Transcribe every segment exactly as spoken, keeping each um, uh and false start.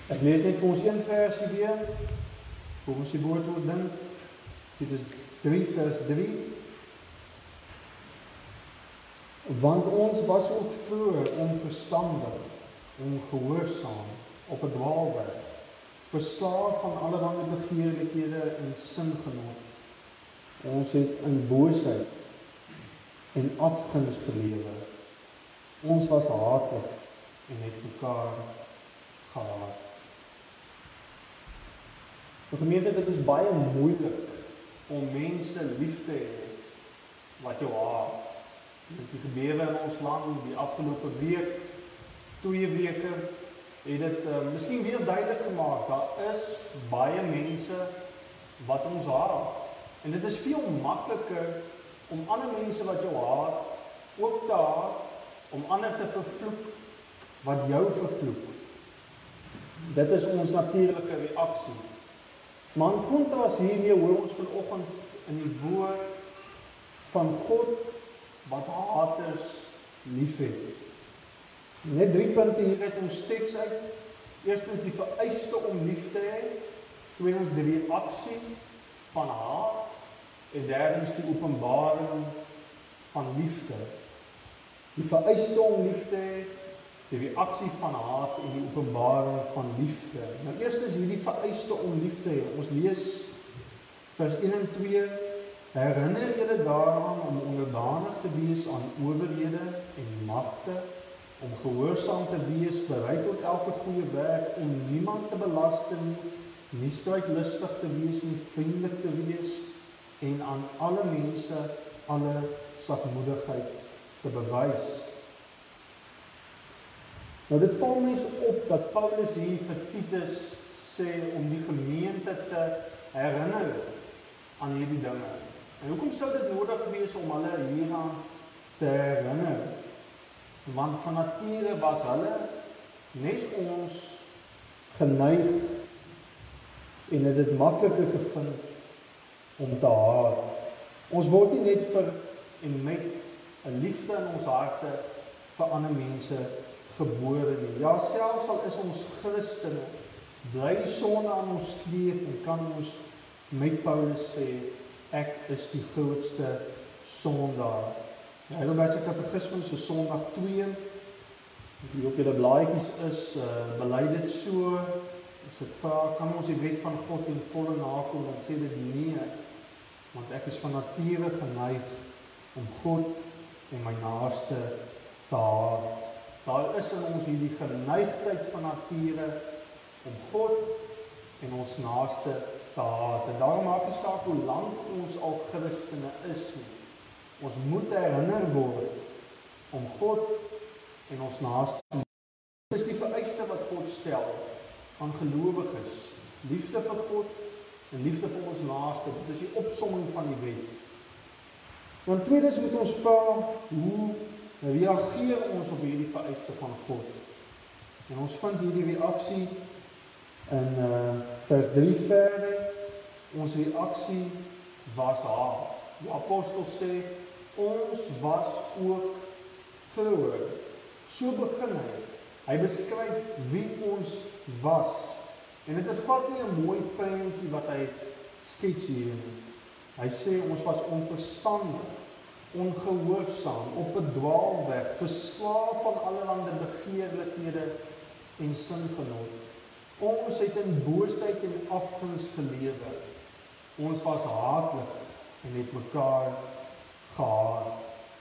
Ek lees net vir ons een versie weer, vir ons die woord oor dink. Dit is drie vers drie. Want ons was ook vroeër onverstandig, ongehoorsaam, op 'n dwaalweg, verslaaf van allerlei begeerlikhede en singenot. Ons het in boosheid en afguns gelewe. Ons was haatlik en het mekaar gehaat. Die gemeente, dit is baie moeilik om mense lief te hê wat jou haat. Dit gebeur in ons land die afgelope week, twee weke, het dit uh, miskien weer duidelik gemaak, daar is baie mense wat ons haat. En dit is veel makliker om ander mense wat jou haat, ook te haat, om ander te vervloek wat jou vervloek. Dit is ons natuurlike reaksie. Maar in kontras hiermee hoor ons vanoggend in die woord van God wat haters liefhet. Net drie punte hier uit ons teks uit. Eerstens die vereiste om lief te hê, tweedens die reaksie van haat en derdens die openbaring van liefde. Die vereiste om lief te hê, die reaksie van haat en die openbaring van liefde. Nou eerstens hierdie vereiste om lief te hê. Ons lees vers een en twee. Herinner julle daaraan om onderdanig te wees aan owerhede en magte, om gehoorsaam te wees, bereid tot elke goeie werk, om niemand te belaste nie, nie strijdlustig te wees nie, vriendelik te wees en aan alle mense alle sagmoedigheid te bewys. Nou dit val mens op dat Paulus hier vir Titus sê om die gemeente te herinner aan hierdie dinge. En hoekom sou dit nodig wees om hulle hieraan te herinner? Want van nature was hulle nes ons geneig en het dit makliker gevind om te haat. Ons word nie net vir en met 'n liefde in ons harte vir ander mense gebore nie. Ja, selfs al is ons Christene, bly die sonde aan ons kleef en kan ons met Paulus sê, ek is die grootste sondaar. Die Heidelbergse Katekismus is Sondag twee, die op julle blaadjies is, uh, bely dit so, as dit vra, kan ons die wet van God in volle nakom, dan sê dit nee, want ek is van nature geneig om God en my naaste te haat. Daar is in ons hierdie geneigtheid van nature om God en ons naaste te haat. En daarom maak die saak hoe lank ons al Christene is nie. Ons moet herinner word om God en ons naaste te haat. Dit is die vereiste wat God stel aan gelowiges. Liefde vir God en liefde vir ons naaste. Dit is die opsomming van die wet. Want tweedens moet ons vra, hoe reageer ons op hierdie vereiste van God? En ons vind hierdie reaksie in uh, vers drie verder. Ons reaksie was haat. Die apostel sê, ons was ook vroeër. So begin hy. Hy beskryf wie ons was. En dit is glad nie 'n mooi prentjie wat hy skets hier nie. Hy sê ons was onverstandig, ongehoorsaam, op 'n dwaalweg, verslaaf van allerlei begeerlikhede en singenot. Ons het in boosheid en afguns gelewe. Ons was haatlik en het mekaar gehaat.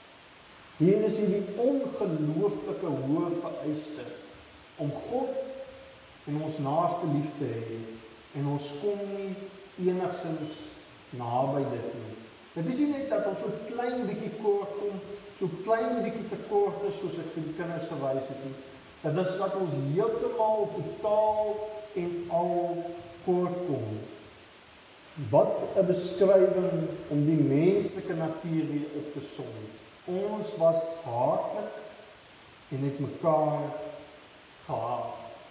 Hier is hier die ongelooflike hoë vereiste om God en ons naaste lief te hê, en ons kom nie enigsins naby dit nie. Dit is nie net dat ons so klein bietjie kort kom, so klein bietjie te kort is, soos ek vir die kinders gewys het nie. Dit is dat ons heeltemal totaal en al kort kom. Wat 'n beskrywing om die menslike natuur weer op te som. Ons was haatlik en het mekaar gehaat.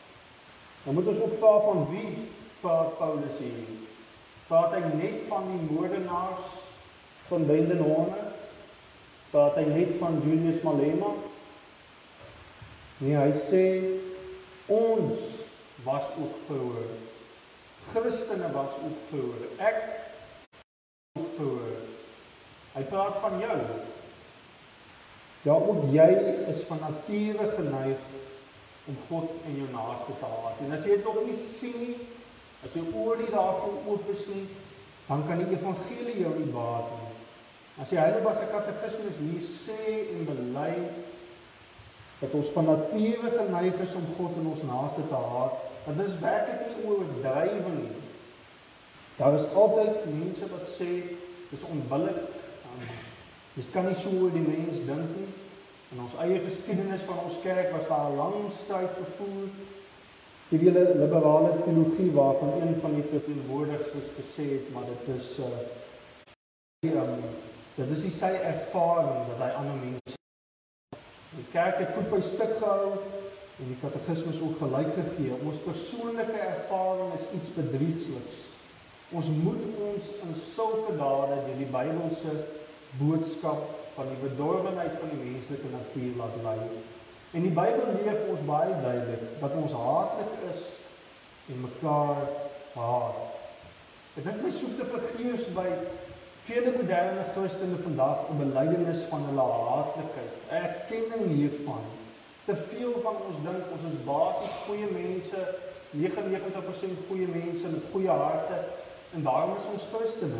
Dan moet ons ook vra van wie praat Paulus hier? Praat hy net van die moordenaars van Bendenhorne? Praat hy net van Julius Malema? Nee, hy sê ons was was ook verhoor. Christene was ook verhoor. Ek ook verhoor. Hy praat van jou. Ja, ook jy is van nature geneig om God en jou naaste te haat. En as jy dit nog nie sien nie, as jou oor nie daarvoor oop is nie, dan kan die evangelie jou nie baat nie. As die Heidelbergse Katekismus hier sê en bely dat ons van nature geneig is om God en ons naaste te haat, dat is werklik nie oordrywe nie. Daar is altyd mense wat sê, dis onbillik, jy kan nie so oor die mens dink nie. In ons eie geskiedenis van ons kerk was daar 'n lang stryd gevoer. Die hele liberale teologie waarvan een van die verteenwoordigers gesê het, maar dit is uh, die, um, dit is nie sy ervaring dat hy ander mense. Die kerk het voet by stuk gehou en die katekismus ook gelyk gegee. Ons persoonlike ervaring is iets bedriegsliks. Ons moet ons in sulke dade deur die Bybelse boodskap van die bedorwenheid van die menslike natuur laat lei. En die Bybel leer vir ons baie duidelik dat ons haatlik is en mekaar haat. Ek dink my soek te vergeefs by vele moderne Christene vandag 'n belydenis van hulle haatlikheid, 'n erkenning hiervan. Te veel van ons dink ons is basies goeie mense, negentig komma nege persent goeie mense met goeie harte, en daarom is ons Christene.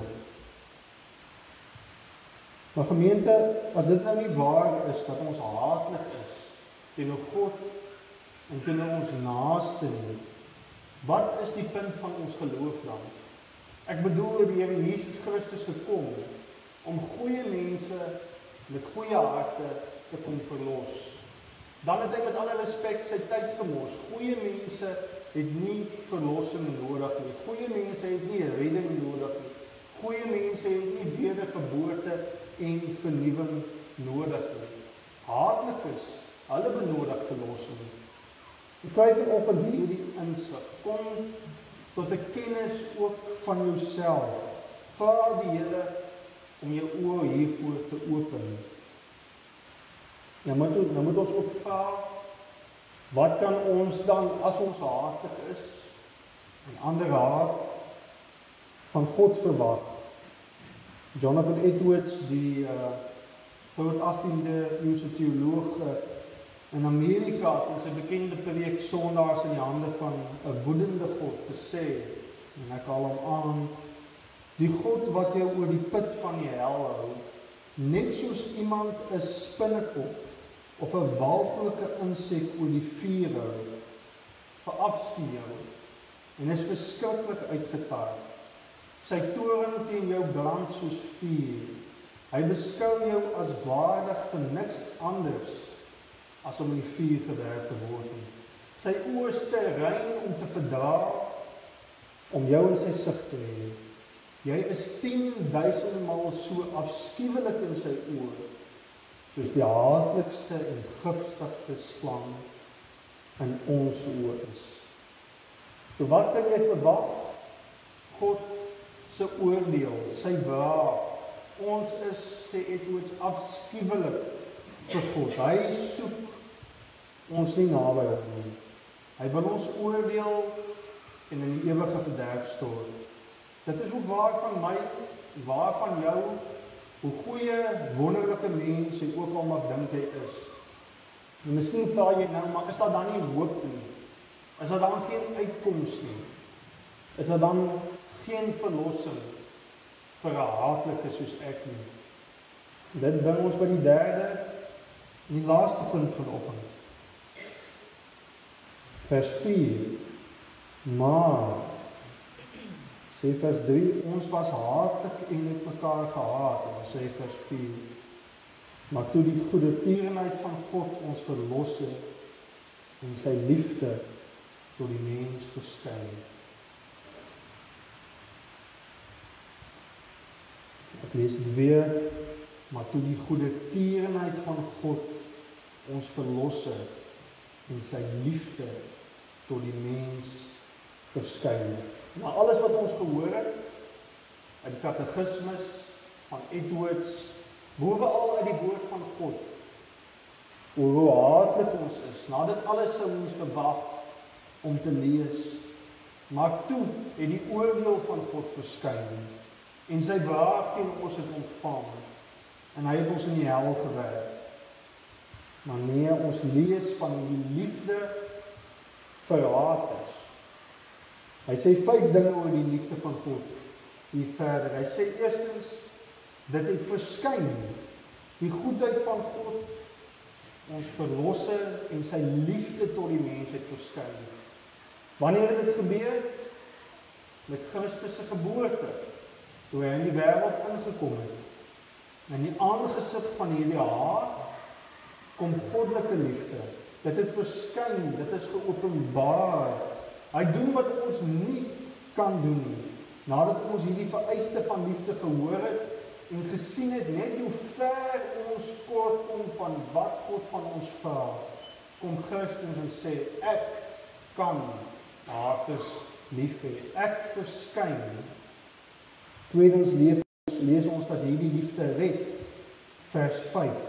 Maar gemeente, as dit nou nie waar is dat ons haatlik is teenoor God en teenoor ons naaste nie, wat is die punt van ons geloof dan? Ek bedoel, die Here Jesus Christus gekom om goeie mense met goeie harte te kom verlos. Dan het hy met alle respek sy tyd gemors. Goeie mense het nie verlossing nodig nie. Goeie mense het nie redding nodig nie. Goeie mense het nie wedergeboorte en vernuwing nodig nie. Haatlikes, hulle benodig verlossing. Ek kry vanoggend hierdie insig. Kom tot 'n kennis ook van jouself. Vra die Here om jou oë hiervoor te open. Nou moet, nou moet ons ook vra, wat kan ons dan, as ons haatlik is, en ander haat, van God verwag? Jonathan Edwards, die uh, groot agtiende eeuse teoloog uh, in Amerika, het in sy bekende preek Sondaars in die hande van 'n woedende God gesê, en ek haal hom aan, die God wat jou oor die put van die hel hou, net soos iemand 'n spinnekop of 'n walglike insek oor die vuur hou, verafskuw jou en is verskriklik uitgetaard. Sy toorn teen jou brand soos vuur. Hy beskou jou as waardig vir niks anders as om in die vuur gewerp te word. Sy oë is te rein om te verdra, om jou in sy sig te hê. Jy is tienduisend maal so afskuwelik in sy oë, soos die haatlikste en giftigste slang in ons oë is. So wat kan jy verwag? God se oordeel, sy wraak. Ons is, sê Edwards, afskuwelik vir God. Hy soek ons nie naby hom nie. Hy wil ons oordeel en in die ewige verderf stort. Dit is ook waar van my, waar van jou, hoe goeie, wonderlike mens jy ook al mag dink jy is. En miskien vra jy nou, maar is daar dan nie hoop nie? Is daar dan geen uitkoms nie? Is daar dan geen verlossing vir 'n haatlike soos ek nie? Dit bring ons by die derde en die laaste punt vanoggend. Vers vier. Maar, sê vers drie, ons was haatlik en het mekaar gehaat. En dan sê vers vier. Maar toe die goedertierenheid van God ons verlos het en sy liefde tot die mens verskyn. Ek lees dit weer, maar toe die goedertierenheid van God ons verlos het en sy liefde tot die mens verskyn. Na alles wat ons gehoor het, uit die katekismus van Edwards, bovenal uit die woord van God, hoe haatlik ons is, na dit alles sou ons verwag om te lees Maar toe het die oordeel van God verskyn en sy wraak teen ons het ontvang en hy het ons in die hel gewerp. Maar nee, ons lees van die liefde vir haters. Hy sê vyf dinge oor die liefde van God hier verder. Hy sê eerstens, dit het verskyn, die goedheid van God, ons verlosser en sy liefde tot die mens het verskyn. Wanneer het dit gebeur? Met Christus se geboorte, toe hy in die wêreld ingekom het. In die aangesig van hierdie haat kom goddelike liefde. Dit het verskyn, dit is geopenbaar. Hy doen wat ons nie kan doen nie. Nadat ons hierdie vereiste van liefde gehoor het en gesien het net hoe ver ons kort kom van wat God van ons vra, kom Christus en sê, ek kan haters lief hê. Ek verskyn. Tweedens lees ons, lees ons dat hierdie liefde red. Vers vyf.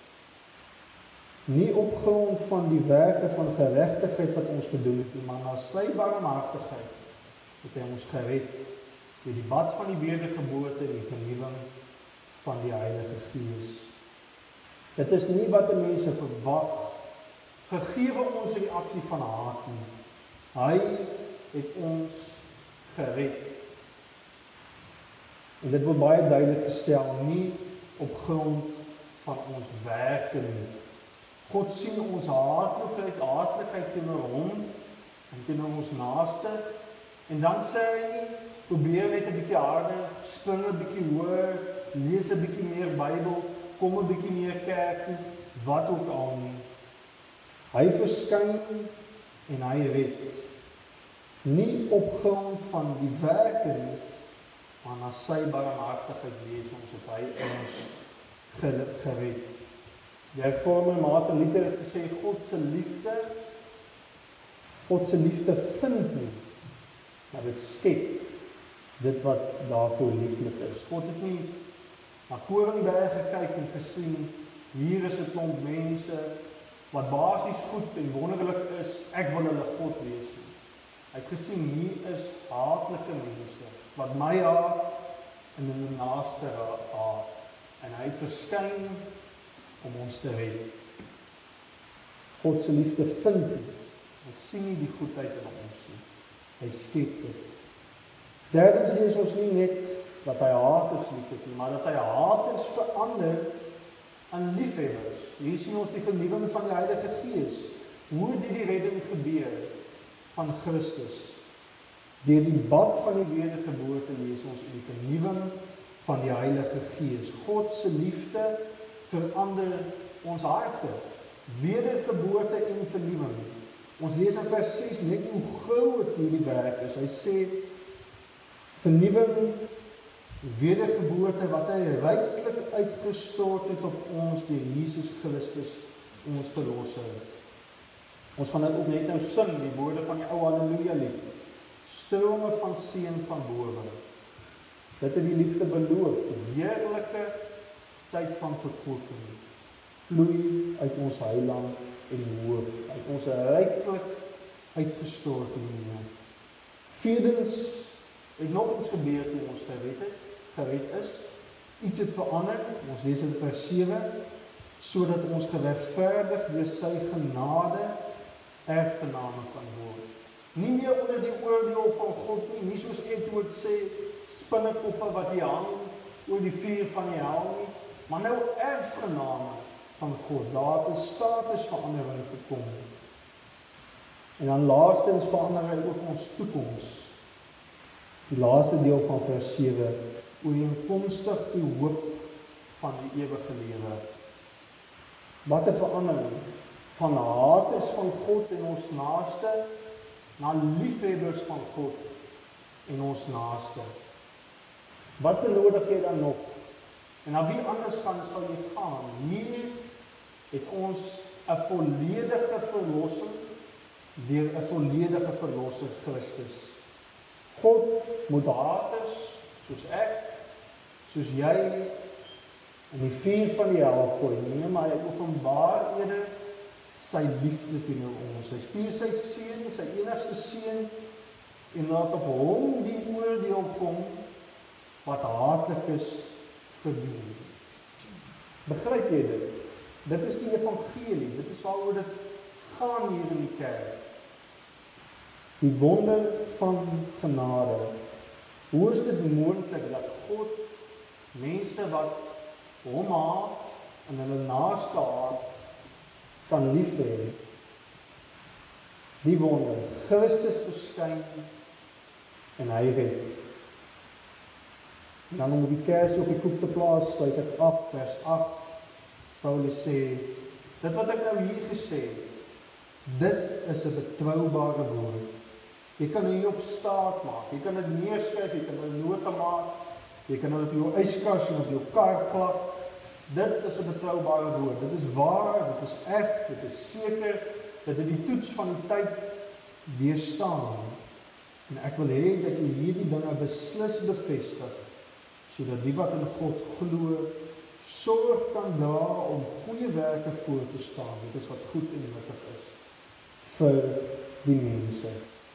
Nie op grond van die werke van geregtigheid wat ons gedoen het, maar na sy barmhartigheid het hy ons gered deur die bad van die wedergeboorte en die vernuwing van die Heilige Gees. Dit is nie wat die mense verwag, gegeewe ons in die aksie van haat nie. Hy het ons gered. En dit word baie duidelik gestel, nie op grond van ons werke nie. God sien ons haatlikheid, haatlikheid teenoor hom en teenoor ons naaste. En dan sê hy nie, probeer net 'n bietjie harder, spring 'n bietjie hoër, lees 'n bietjie meer Bybel, kom 'n bietjie meer kerk toe, wat ook al nie. Hy verskyn en hy red. Nie op grond van die werke nie, maar na sy barmhartigheid lees ons op hy ons gered. Die hervormer Martin Luther het gesê, God se liefde, God se liefde vind nie, maar dit skep dit wat daarvoor lieflik is. God het nie na Koringberg gekyk en gesien, hier is 'n klomp mense wat basies goed en wonderlik is, ek wil hulle God wees. Hy het gesien, hier is haatlike mense, wat my haat en hulle naaste haat. En hy het verskyn om ons te red. God se liefde vind nie. Hy sien nie die goedheid in ons nie. Hy skep dit. Derdens lees ons nie net dat hy haters liefhet nie, maar dat hy haters verander in liefhebbers. Hier sien ons die vernuwing van die Heilige Gees. Hoe het die redding gebeur van Christus? Deur die bad van die wedergeboorte lees ons in die vernuwing van die Heilige Gees. God se liefde verander ons harte. Wedergeboorte en vernuwing. Ons lees in vers ses net hoe groot hierdie werk is. Hy sê, vernuwing, wedergeboorte wat hy ryklik uitgestort het op ons deur Jesus Christus, ons verlosser. Ons gaan dit ook net nou sing, die woorde van die ou Halleluja lied. Strome van seën van bowe. Dit het die liefde beloof, heerlike tyd van verkoping, vloei uit ons heiland en hoof, uit ons ryklik uitgestort in. Vierdens, het nog iets gebeur toe ons gered het, gered is, iets het verander, ons lees in vers sewe, sodat ons geregverdig deur sy genade erfgename kan word. Nie meer onder die oordeel van God nie, nie soos Edward sê, spinnekoppe wat die hang oor die vuur van die hel nie, maar nou erfgename van God. Daar het 'n statusverandering gekom. En dan laastens verander hy ook ons toekoms. Die laaste deel van vers sewe, ooreenkomstig die hoop van die ewige lewe. Wat 'n verandering van haters van God en ons naaste na liefhebbers van God en ons naaste. Wat benodig jy dan nog? En na wie anders gaan sal jy gaan? Hier het ons 'n volledige verlossing deur 'n volledige verlosser Christus. God moet haters soos ek, soos jy in die vuur van die hel gooi. Nee, maar hy openbaar eerder sy liefde teenoor ons. Hy stuur sy seun, sy enigste seun, en laat op hom die oordeel kom wat haatlik is vir die. Begryp jy dit? Dit is die evangelie, dit is waaroor dit gaan hier in die kerk. Die wonder van genade. Hoe is dit moontlik dat God mense wat hom haat en hulle naaste haat kan lief hê? Die wonder, Christus verskyn en hy red. En dan om die kers op die koek te plaas, sluit ek af, vers agt, Paulus sê, dit wat ek nou hier gesê, dit is 'n betroubare woord. Jy kan dit op staat maak, jy kan dit neerskryf, jy kan dit nota maak, jy kan dit op jou yskas en op jou kar plak. Dit is 'n betroubare woord, dit is waar, dit is eg, dit is seker, dit het die toets van die tyd deurstaan. En ek wil hê dat jy hierdie dinge beslis bevestig, sodat die wat in God glo, sorg kan dra om goeie werke voor te staan. Dit is wat goed en nuttig is vir die mense.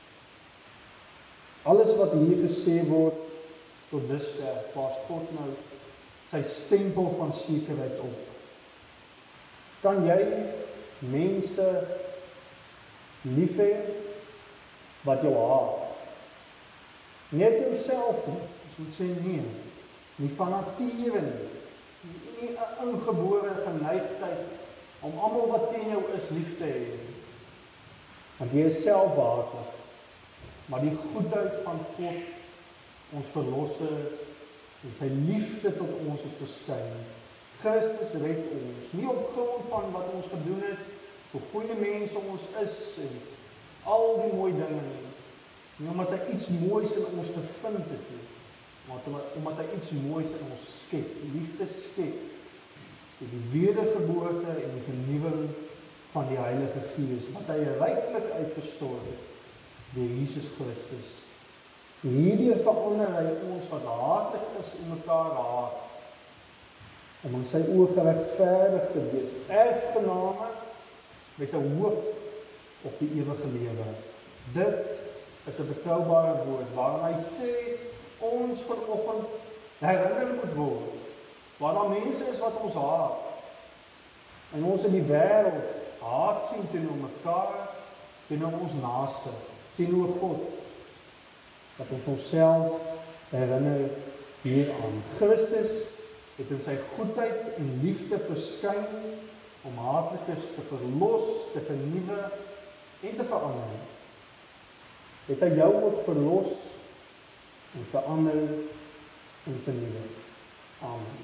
Alles wat hier gesê word tot dusver, plaas God nou sy stempel van sekerheid op. Kan jy mense lief hê wat jou haat? Net jouself nie. Ons moet sê nee, nie van nature nie. Nie 'n ingebore geneigtheid om almal wat teen jou is lief te hê. Want jy is selfhaatlik. Maar die goedheid van God, ons verlosser, en sy liefde tot ons het verskyn. Christus red ons, nie op grond van wat ons gedoen het, hoe goeie mense ons is, en al die mooi dinge nie. Nie omdat hy iets moois in ons gevind het nie, maar omdat hy iets moois in ons skep, liefde skep, die wedergeboorte en die vernuwing van die Heilige Gees, wat hy ryklik uitgestort het, deur Jesus Christus. Hierdeur verander hy ons wat haatlik is en mekaar haat, om in sy oë geregverdig te wees, erfgename met 'n hoop op die ewige lewe. Dit is 'n betroubare woord, waarin hy sê, ons vanoggend herinner moet word, waar daar mense is wat ons haat, en ons in die wêreld haat sien teenoor mekaar, teenoor ons naaste, teenoor God, dat ons onsself herinner hieraan. Christus het in sy goedheid en liefde verskyn om haatlikes te verlos, te vernuwe en te verander. Het hy jou ook verlos en verander en vernuwe. Amen.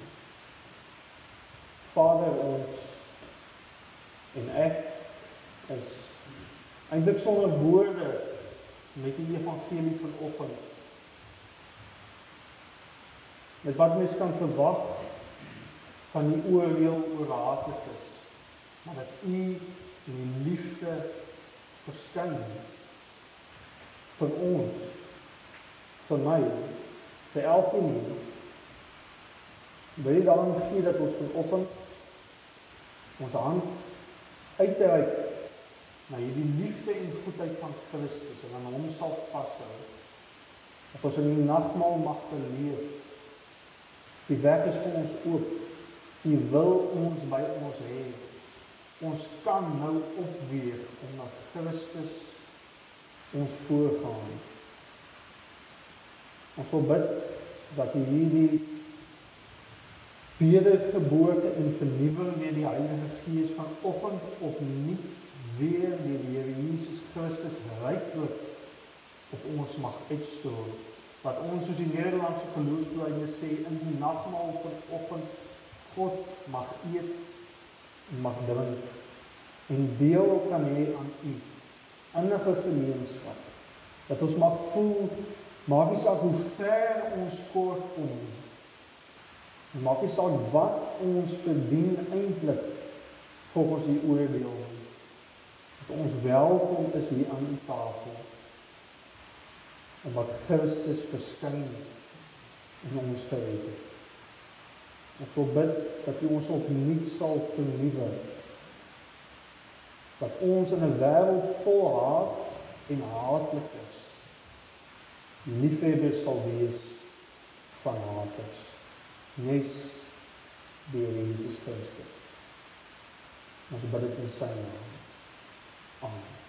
Vader, ons en ek is eintlik sonder woorde met die evangelie vanoggend. Met wat mens kan verwag van die oordeel oor haatlikes, maar dat U in die liefde verskyn vir ons, vir my, vir elkeen. Wil jy daarom gee dat ons vanoggend ons hand uitreik na hierdie liefde en goedheid van Christus en aan hom sal vashou, dat ons in die nagmaal mag beleef. Die weg is vir ons oop. U wil ons by ons hê. Ons kan nou opweeg omdat Christus ons voorgaan. Ons wil bid dat U hierdie wedergeboorte en vernuwing deur die Heilige Gees vanoggend opnuut weer deur die Here Jesus Christus ryklik op ons mag uitstort. Dat ons, soos die Nederlandse geloofsbelijdenis sê, in die nagmaal vanoggend God mag eet en mag drink en deel kan hê aan U innige gemeenskap. Dat ons mag voel, maak nie saak hoe ver ons kort kom nie. Maak nie saak wat ons verdien eintlik volgens die oordeel nie. Dat ons welkom is hier aan die tafel. Omdat Christus verskyn en ons gered het. Ons wil bid dat U ons opnuut sal vernuwe. Dat ons in 'n wêreld vol haat en haatlik is, liefhebbers sal wees van haters, nes deur Jesus Christus. Ons bid dit in sy naam. Amen.